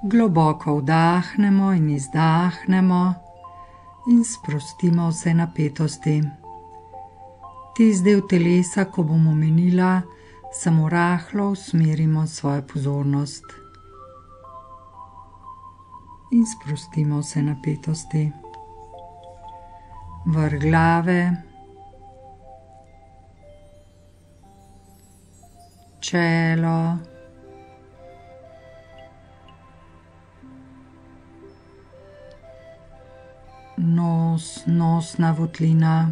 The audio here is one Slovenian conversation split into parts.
Globoko vdahnemo in izdahnemo in sprostimo vse napetosti. Tisti del telesa, ko bomo minila, samo rahlo usmerimo svojo pozornost. In sprostimo vse napetosti. Vrh glave, čelo, nos, nosna votlina,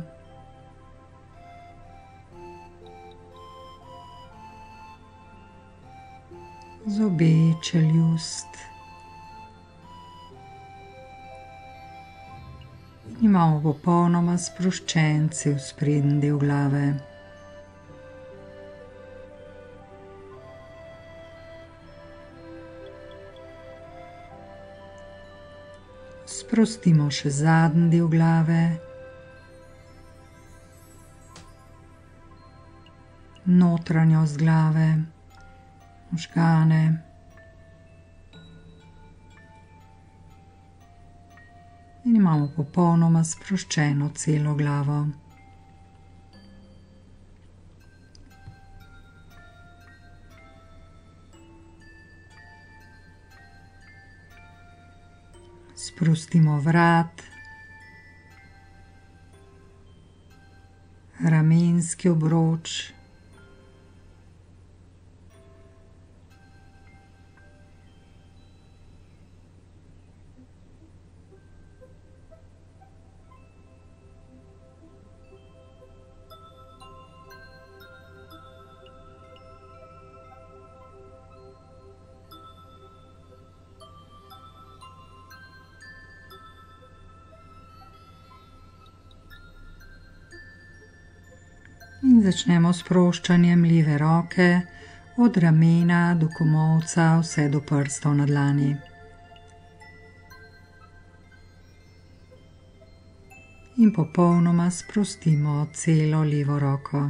zobe, čeljust. Imamo popolnoma sproščen cel sprednji del glave. Sprostimo še zadnji del glave, notranjost glave, možgane. In imamo popolnoma sproščeno celo glavo. Sprostimo vrat, ramenski obroč, in začnemo s sproščanjem leve roke od ramena do komolca vse do prstov na dlani. In popolnoma sprostimo celo levo roko.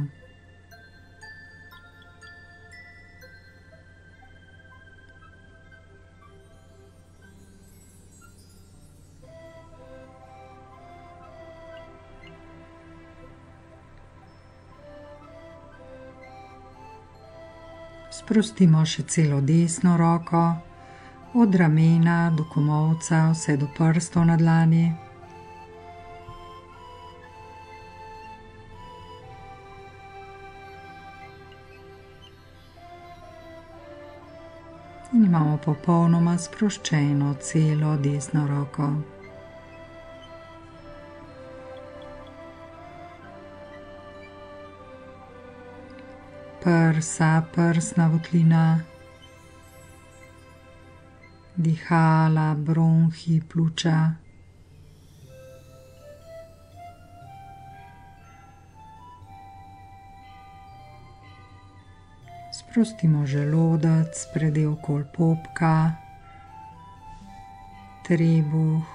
Sprostimo še celo desno roko, od ramena do komolca vse do prstov na dlani. In imamo popolnoma sproščeno celo desno roko. Prsa, prsna votlina, dihala, bronhi, pljuča. Sprostimo želodec, predel okoli popka, trebuh,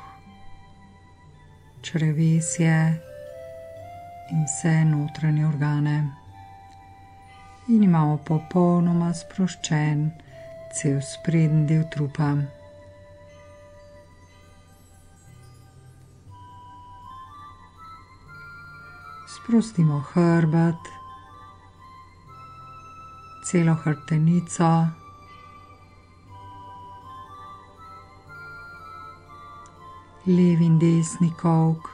črevesje in vse notranje organe. In imamo popolnoma sproščen cel sprednji del trupa. Sprostimo hrbet, celo hrbtenico, levi in desni kolk,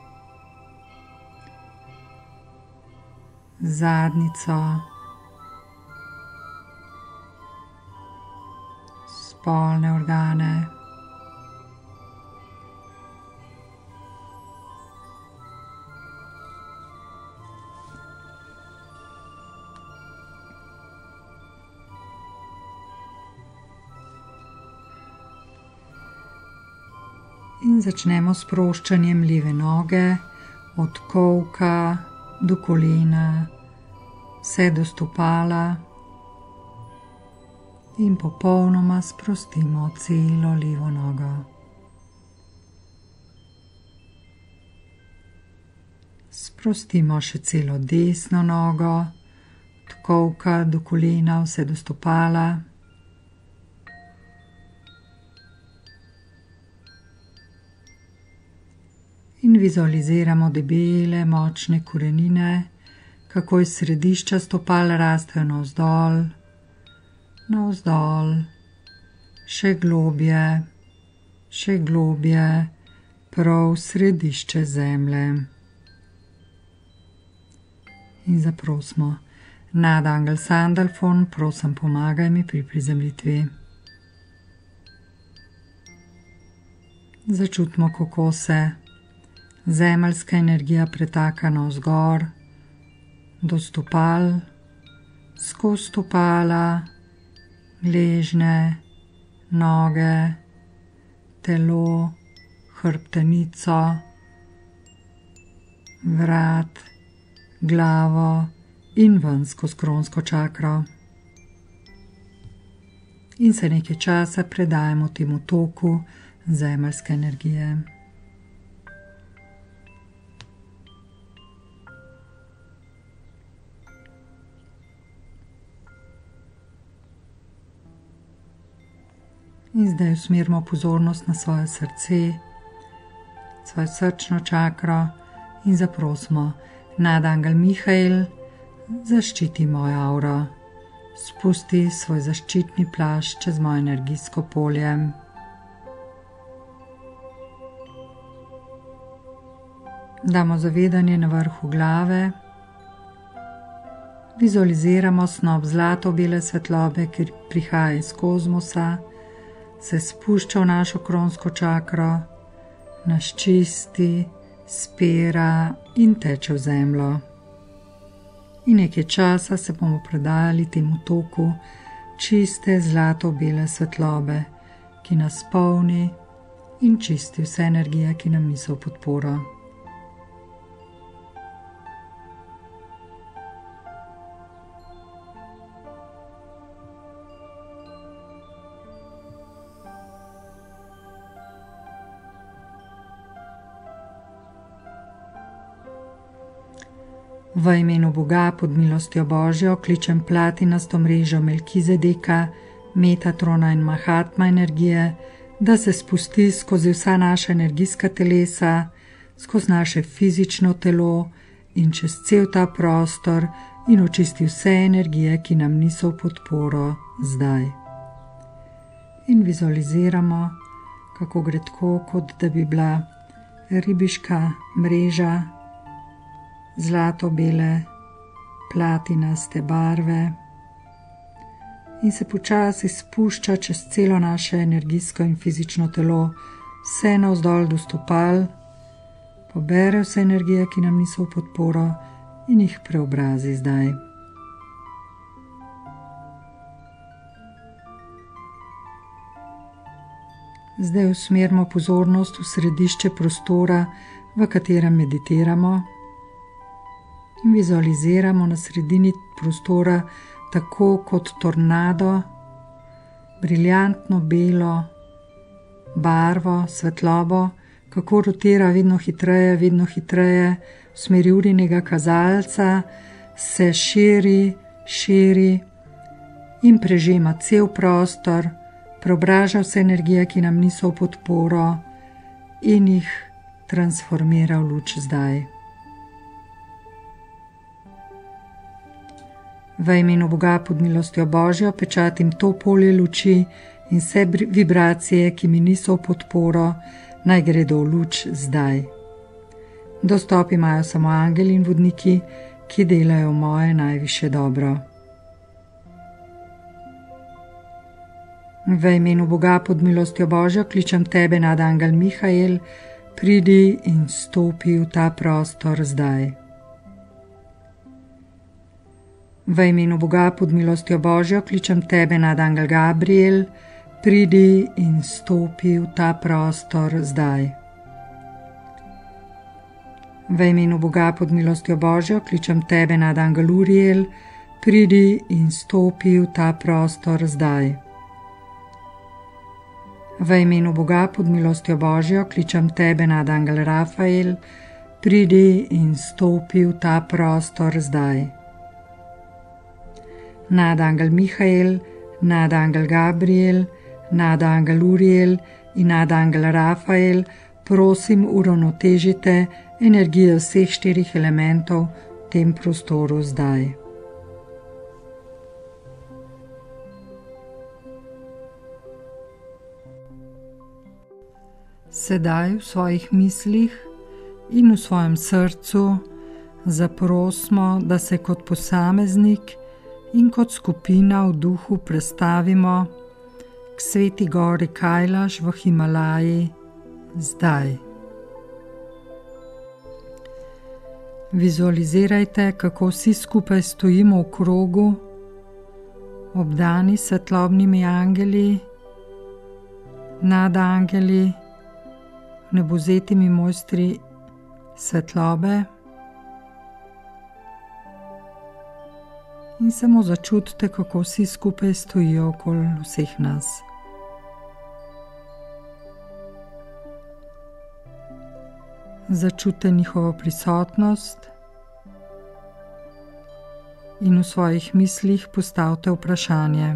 zadnjico, spolne organe. In začnemo s sproščanjem leve noge, od kolka do kolena, vse do stopala. In popolnoma sprostimo celo levo nogo. Sprostimo še celo desno nogo, od kolka do kolena, vse do stopala. vizualiziramo debele, močne korenine, kako iz središča stopal rastejo navzdol, navzdol, še globje, prav središče zemlje. In zaprosimo, nadangel Sandalfon, prosim pomagaj mi pri prizemljitvi. Začutimo, kako se zemeljska energija pretaka navzgor, do stopal, skozi stopala, gležnje, noge, telo, hrbtenico, vrat, glavo in ven skozi kronsko čakro. In se nekaj časa predajemo temu toku zemeljske energije. In zdaj usmerimo pozornost na svoje srce, svojo srčno čakro in zaprosimo, nadangel Mihael, zaščiti mojo auro, spusti svoj zaščitni plašč čez moje energijsko polje. Damo zavedanje na vrhu glave, vizualiziramo snop zlato-bele svetlobe, ki prihaja iz kozmosa, se spušča v našo kronsko čakro, nas čisti, spira in teče v zemljo. In nekaj časa se bomo predajali temu toku čiste zlato-bele svetlobe, ki nas polni in čisti vse energije, ki nam niso v podporo. V imenu Boga pod milostjo Božjo kličem platinasto mrežo Melkizedeka, Metatrona in Mahatma energije, da se spusti skozi vsa naša energijska telesa, skozi naše fizično telo in čez cel ta prostor in očisti vse energije, ki nam niso v podporo zdaj. In vizualiziramo, kako gre tako, kot da bi bila ribiška mreža zlato-bele, platinaste barve in se počasi spušča čez celo naše energijsko in fizično telo, vse navzdol do stopal, pobere vse energije, ki nam niso v podporo in jih preobrazi zdaj. Zdaj usmerimo pozornost v središče prostora, v katerem meditiramo, in vizualiziramo na sredini prostora tako kot tornado, briljantno belo barvo, svetlobo, kako rotira vedno hitreje, v smeri urinega kazalca, se širi in prežema cel prostor, preobraža vse energije, ki nam niso v podporo in jih transformira v luč zdaj. V imenu Boga pod milostjo Božjo pečatim to polje luči in vse vibracije, ki mi niso v podporo, naj gredo v luč zdaj. Dostop imajo samo angeli in vodniki, ki delajo moje najvišje dobro. V imenu Boga pod milostjo Božjo kličem tebe, nadangel Mihael, pridi in stopi v ta prostor zdaj. V imenu Boga pod milostjo Božjo kličem tebe, nadangel Gabriel, pridi in stopi v ta prostor zdaj. V imenu Boga pod milostjo Božjo kličem tebe, nadangel Uriel, pridi in stopi v ta prostor zdaj. V imenu Boga pod milostjo Božjo kličem tebe, nadangel Rafael, pridi in stopi v ta prostor zdaj. Nadangel Mihael, nadangel Gabriel, nadangel Uriel in nadangel Rafael, prosim, uravnotežite energijo vseh 4 elementov v tem prostoru zdaj. Sedaj v svojih mislih in v svojem srcu zaprosimo, da se kot posameznik in kot skupina v duhu prestavimo k sveti gori Kailaš v Himalaji zdaj. Vizualizirajte, kako vsi skupaj stojimo v krogu, obdani s svetlobnimi angeli, nadangeli, nebovzetimi mojstri svetlobe, in samo začutite, kako vsi skupaj stojijo okoli vseh nas. Začutite njihovo prisotnost in v svojih mislih postavite vprašanje: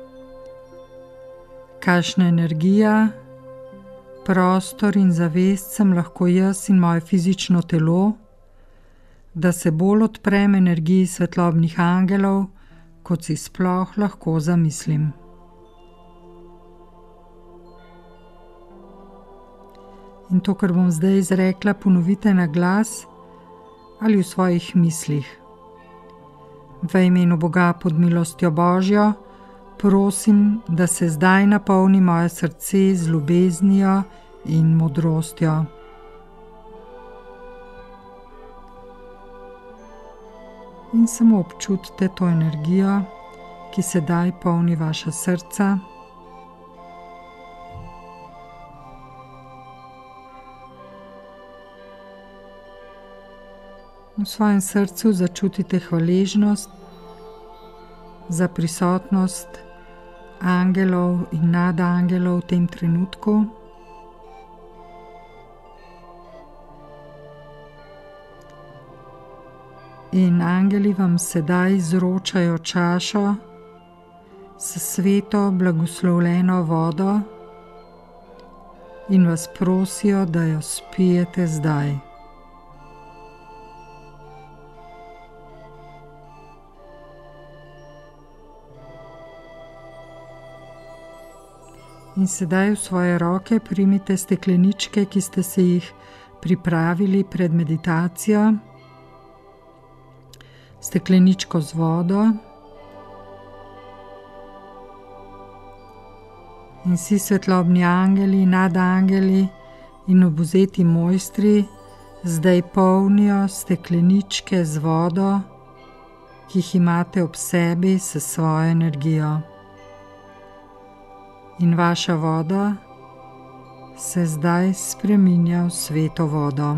kakšna energija, prostor in zavest sem lahko jaz in moje fizično telo, da se bolj odprem energiji svetlobnih angelov, kot si sploh lahko zamislim. In to, kar bom zdaj izrekla, ponovite na glas ali v svojih mislih. V imenu Boga pod milostjo Božjo prosim, da se zdaj napolni moje srce z ljubeznijo in modrostjo. In samo občutite to energijo, ki sedaj polni vaša srca. V svojem srcu začutite hvaležnost za prisotnost angelov in nadangelov v tem trenutku. In angeli vam sedaj izročajo čašo s sveto blagoslovljeno vodo in vas prosijo, da jo spijete zdaj. In sedaj v svoje roke primite stekleničke, ki ste se jih pripravili pred meditacijo. Stekleničko z vodo. In vsi svetlobni angeli, nadangeli in obuzeti mojstri zdaj polnijo stekleničke z vodo, ki jih imate ob sebi s svojo energijo. In vaša voda se zdaj spreminja v sveto vodo.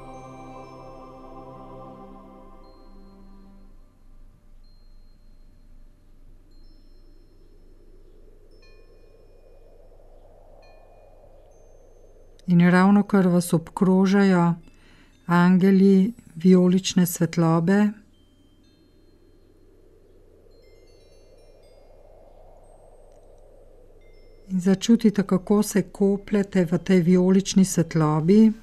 In ravno kar vas obkrožajo angeli vijolične svetlobe, in začutite, kako se kopljete v tej vijolični svetlobi.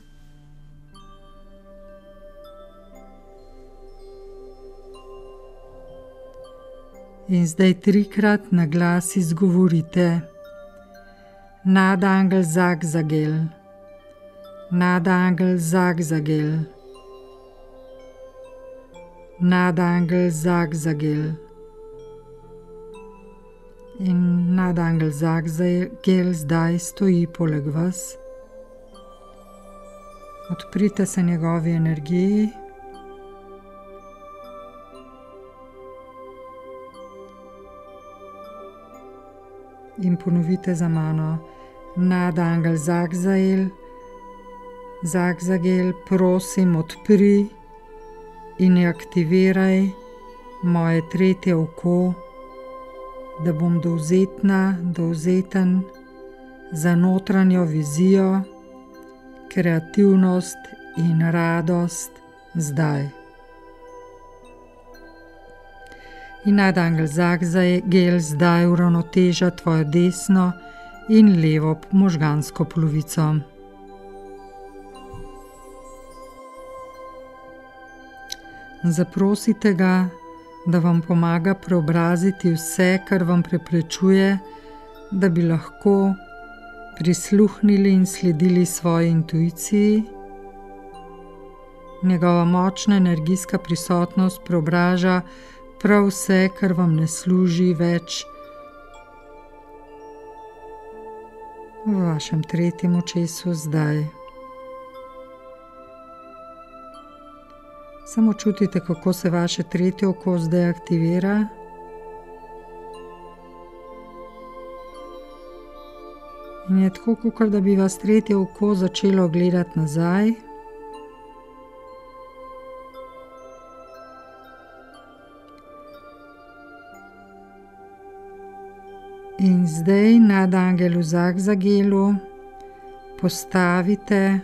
In zdaj 3-krat na glas izgovorite: Nadangel Zagzagel, Nadangel Zagzagel, Nadangel Zagzagel. In nadangel Zagzagel zdaj stoji poleg vas. Odprite se njegovi energiji. In ponovite za mano: Nadangel Zagzagel, Zagzagel, prosim, odpri in aktiviraj moje tretje oko, da bom dovzeten za notranjo vizijo, kreativnost in radost zdaj. In nadangel Zagzagel zdaj uravnoteža tvojo desno in levo možgansko polovico. Zaprosite ga, da vam pomaga preobraziti vse, kar vam preprečuje, da bi lahko prisluhnili in sledili svoji intuiciji. Njegova močna energijska prisotnost preobraža prav vse, kar vam ne služi več, v vašem tretjem očesu zdaj. Samo čutite, kako se vaše tretje oko zdaj aktivira. In je tako, kot da bi vas tretje oko začelo gledati nazaj. In zdaj nadangelu Zagzagelu postavite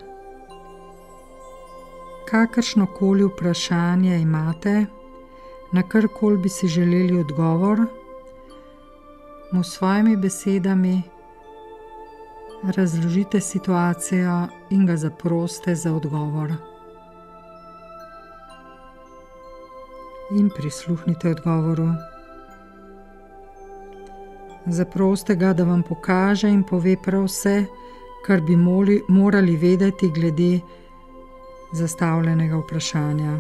kakršnokoli vprašanje imate, na karkoli bi si želeli odgovor, mu s svojimi besedami razložite situacijo in ga zaprosite za odgovor. In prisluhnite odgovoru. Zaprosite ga, da vam pokaže in pove prav vse, kar bi morali vedeti glede zastavljenega vprašanja.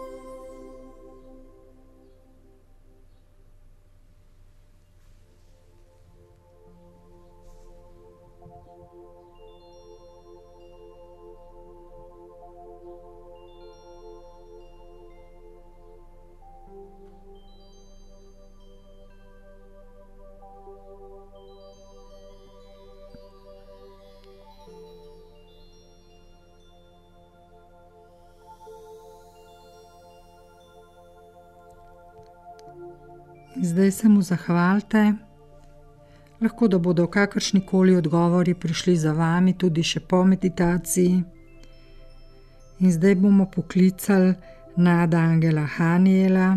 Zdaj se mu zahvalite. Lahko da bodo kakršnikoli odgovori prišli za vami tudi še po meditaciji. In zdaj bomo poklicali nadangela Haniela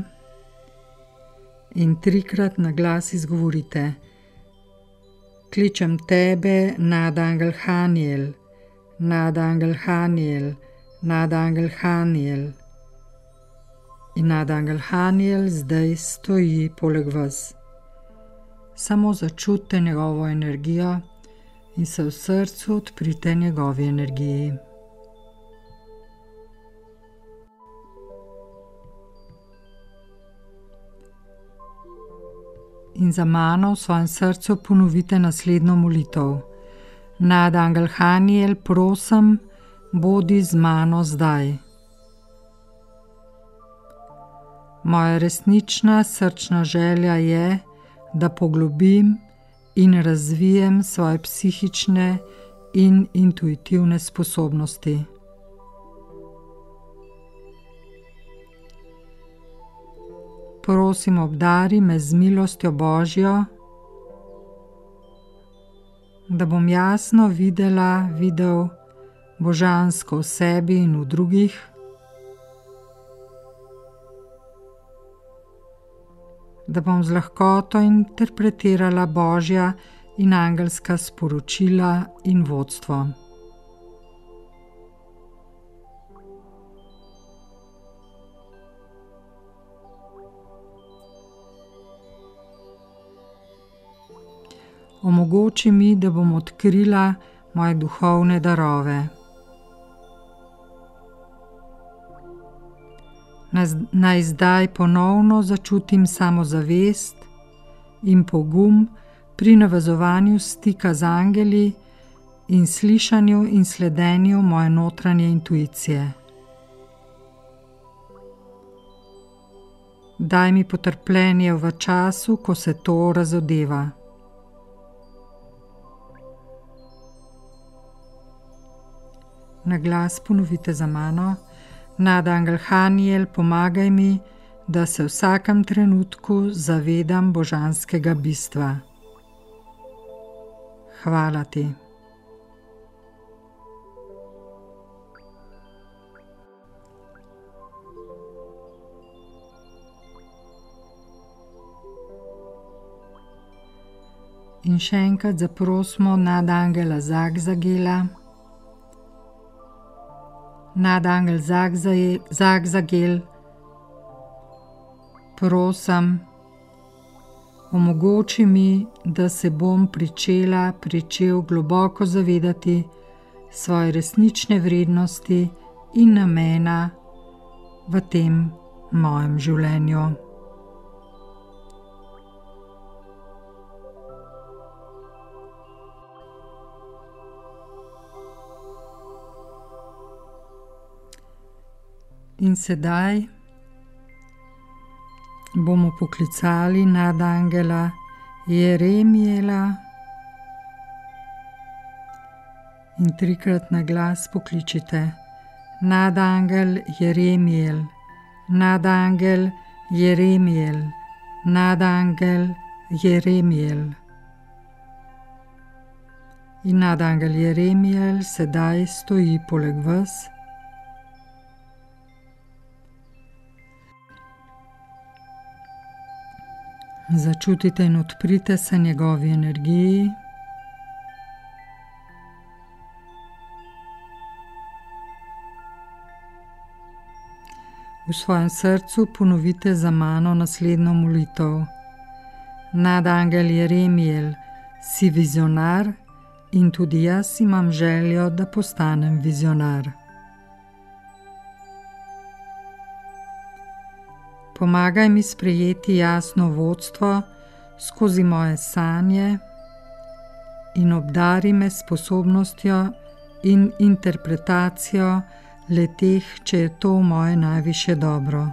in 3-krat na glas izgovorite: kličem tebe, nadangel Haniel, nadangel Haniel, nadangel Haniel. In nadangel Haniel zdaj stoji poleg vas. Samo začutite njegovo energijo in se v srcu odprite njegovi energiji. In za mano v svojem srcu ponovite naslednjo molitev. Nadangel Haniel, prosim, bodi z mano zdaj. Moja resnična srčna želja je, da poglobim in razvijem svoje psihične in intuitivne sposobnosti. Prosim, obdari me z milostjo Božjo, da bom jasno videl božansko v sebi in v drugih, da bom z lahkoto interpretirala Božja in angelska sporočila in vodstvo. Omogoči mi, da bom odkrila moje duhovne darove. Naj zdaj ponovno začutim samozavest in pogum pri navezovanju stika z angeli in slišanju in sledenju moje notranje intuicije. Daj mi potrpljenje v času, ko se to razodeva. Na glas ponovite za mano: nadangel Haniel, pomagaj mi, da se v vsakem trenutku zavedam božanskega bistva. Hvala ti. In še enkrat zaprosimo nadangela Zagzagela. Nadangel Zagzagel, Prosim, omogoči mi, da se bom pričel globoko zavedati svoje resnične vrednosti in namena v tem mojem življenju. In sedaj bomo poklicali nadangela Jeremiela in 3-krat na glas pokličite: Nadangel Jeremiel, nadangel Jeremiel, nadangel Jeremiel. In nadangel Jeremiel sedaj stoji poleg vas. Začutite in odprite se njegovi energiji. V svojem srcu ponovite za mano naslednjo molitev. Nadangel Jeremiel, si vizionar in tudi jaz imam željo, da postanem vizionar. Pomagaj mi sprejeti jasno vodstvo skozi moje sanje in obdari me sposobnostjo in interpretacijo le-teh, če je to moje najvišje dobro.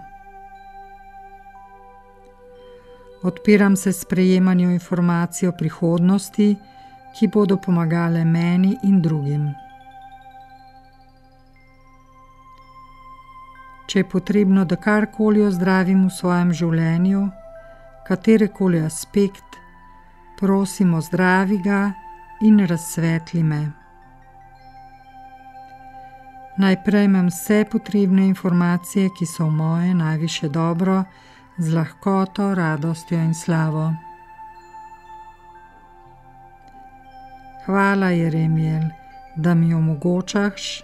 Odpiram se sprejemanju informacij o prihodnosti, ki bodo pomagale meni in drugim. Če je potrebno, da karkoli ozdravim v svojem življenju, katerekoli aspekt, prosim, ozdravi ga in razsvetli me. Naj prejmem vse potrebne informacije, ki so v moje najvišje dobro, z lahkoto, radostjo in slavo. Hvala, Jeremiel, da mi omogočaš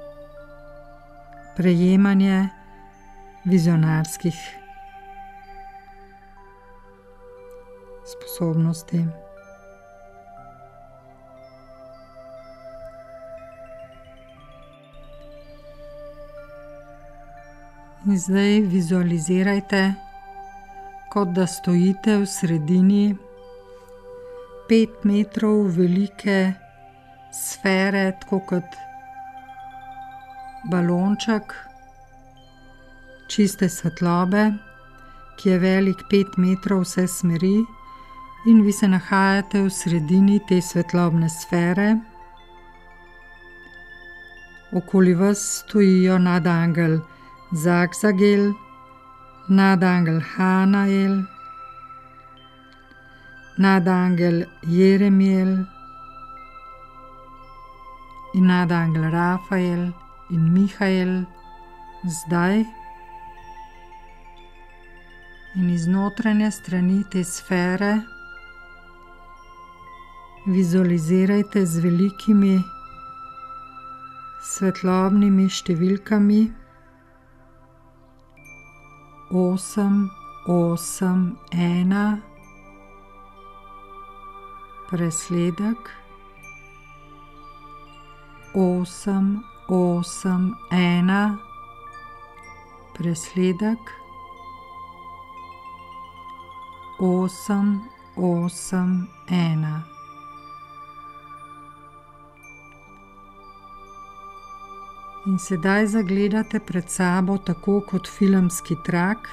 prejemanje vizionarskih sposobnosti. In zdaj vizualizirajte, kot da stojite v sredini 5 metrov velike sfere, tako kot balonček čiste svetlobe, ki je velik 5 metrov vse smeri, in vi se nahajate v sredini te svetlobne sfere. Okoli vas stojijo nadangel Zagzagel, nadangel Hanael, nadangel Jeremiel in nadangel Rafael in Mihael. Zdaj in iz notranje strani te sfere vizualizirajte z velikimi svetlobnimi številkami 8, 8, 1, presledek 8, 8, 1, presledek 8, 8, 1. In sedaj zagledate pred sabo tako kot filmski trak.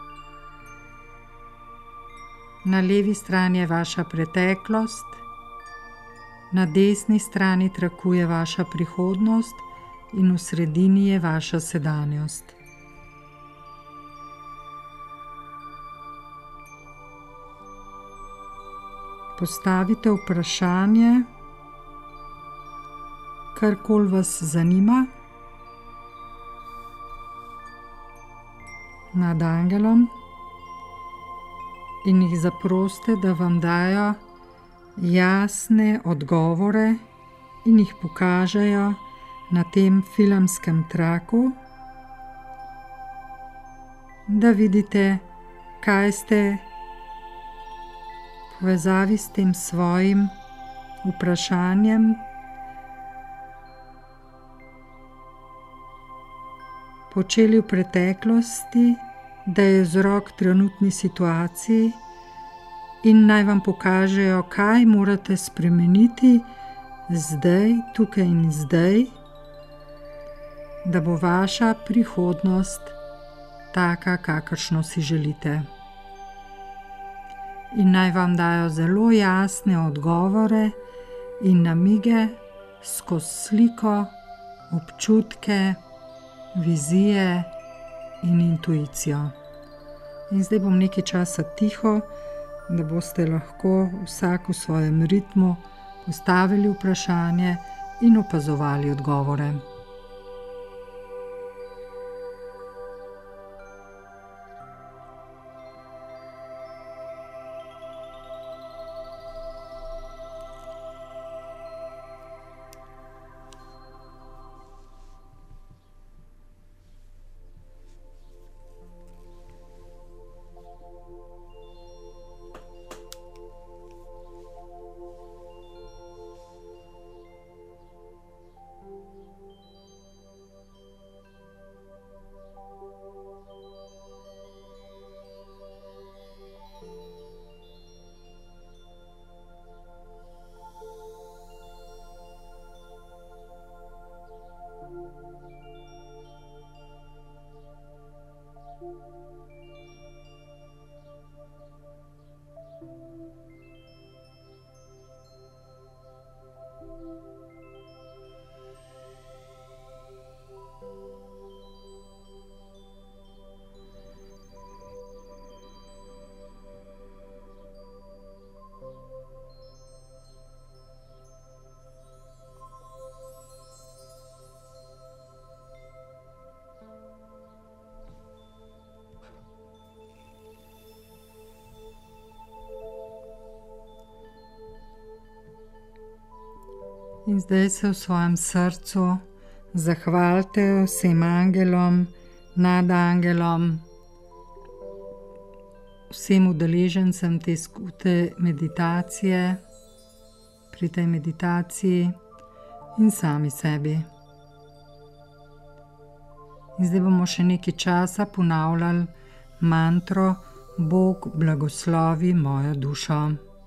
Na levi strani je vaša preteklost, na desni strani traku je vaša prihodnost in v sredini je vaša sedanjost. Postavite vprašanje, karkoli vas zanima, nad angelom in jih zaprosite, da vam dajo jasne odgovore in jih pokažejo na tem filmskem traku, da vidite, kaj ste v povezavi s tem svojim vprašanjem počeli v preteklosti, da je vzrok trenutni situaciji, in naj vam pokažejo, kaj morate spremeniti zdaj, tukaj in zdaj, da bo vaša prihodnost taka, kakršno si želite. In naj vam dajo zelo jasne odgovore in namige skozi sliko, občutke, vizije in intuicijo. In zdaj bom nekaj časa tiho, da boste lahko vsak v svojem ritmu postavili vprašanje in opazovali odgovore. In zdaj se v svojem srcu zahvalite vsem angelom, nadangelom, vsem udeležencem te meditacije, pri tej meditaciji in sami sebi. In zdaj bomo še nekaj časa ponavljali mantro Bog blagoslovi mojo dušo.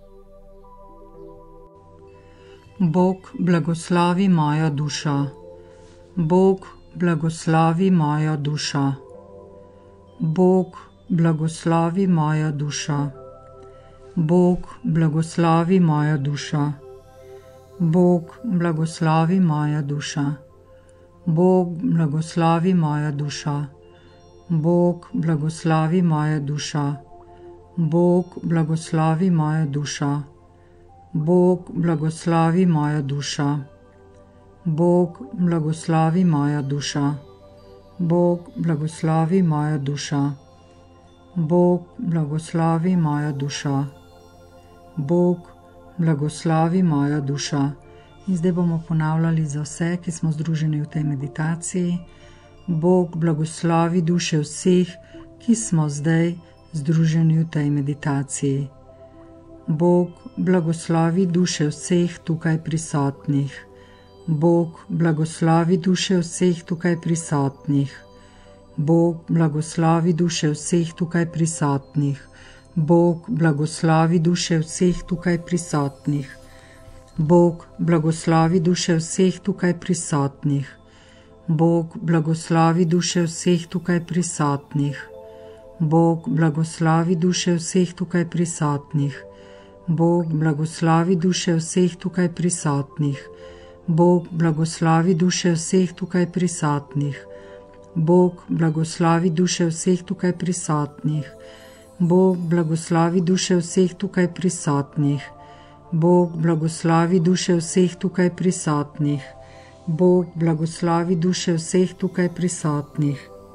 Bog blagoslovi mojo dušo. Bog blagoslovi mojo dušo. Bog blagoslovi mojo dušo. Bog blagoslovi mojo dušo. Bog blagoslovi mojo dušo. Bog blagoslovi mojo dušo. Bog blagoslovi mojo dušo. Bog blagoslovi mojo dušo. Bog blagoslovi mojo dušo. Bog blagoslovi mojo dušo. Bog blagoslovi mojo dušo. Bog blagoslovi mojo dušo. Bog blagoslovi mojo dušo. In zdaj bomo ponavljali za vse, ki smo združeni v tej meditaciji. Bog blagoslovi duše vseh, ki smo zdaj združeni v tej meditaciji. Bog blagoslovi duše vseh tukaj prisotnih. Bog blagoslovi duše vseh tukaj prisotnih. Bog blagoslovi duše vseh tukaj prisotnih. Bog blagoslovi duše vseh tukaj prisotnih. Bog blagoslovi duše vseh tukaj prisotnih. Bog blagoslovi duše vseh tukaj prisotnih. Bog blagoslovi duše vseh tukaj prisotnih. Bog blagoslovi duše vseh tukaj prisotnih. Bog blagoslovi duše vseh tukaj prisotnih. Bog blagoslovi duše vseh tukaj prisotnih. Bog blagoslovi duše vseh tukaj prisotnih. Bog blagoslovi duše vseh tukaj prisotnih. Bog blagoslovi duše vseh tukaj prisotnih.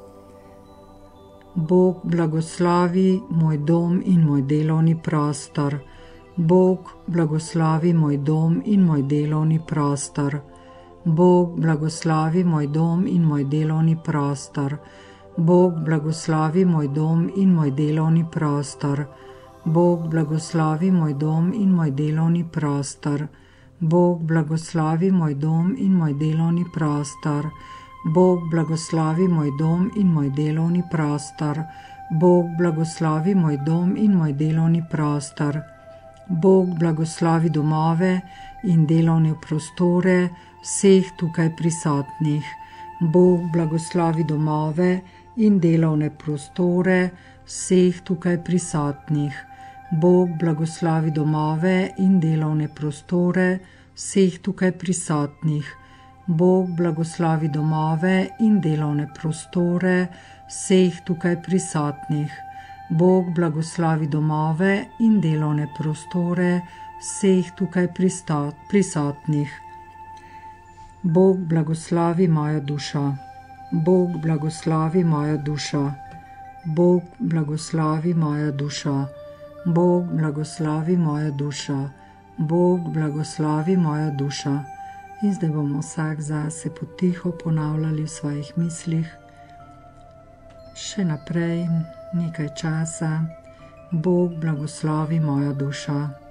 Bog blagoslovi moj dom in moj delovni prostor. Bog blagoslovi moj dom in moj delovni prostor. Bog blagoslovi moj dom in moj delovni prostor. Bog blagoslovi moj dom in moj delovni prostor. Bog blagoslovi moj dom in moj delovni prostor. Bog blagoslovi moj dom in moj delovni prostor. Bog blagoslovi moj dom in moj delovni prostor. Bog blagoslovi moj dom in moj delovni prostor. Bog blagoslovi domove in delovne prostore vseh tukaj prisotnih. Bog blagoslovi domove in delovne prostore vseh tukaj prisotnih. Bog blagoslovi domove in delovne prostore vseh tukaj prisotnih. Bog blagoslovi domove in delovne prostore vseh tukaj prisotnih. Bog blagoslovi domove in delovne prostore vseh tukaj prisotnih. Bog blagoslovi mojo dušo. Bog blagoslovi mojo dušo. Bog blagoslovi mojo dušo. Bog blagoslovi mojo dušo. Bog blagoslovi mojo dušo. In zdaj bomo vsak zase potiho ponavljali v svojih mislih. Še naprej nekaj časa. Bog blagoslovi mojo dušo.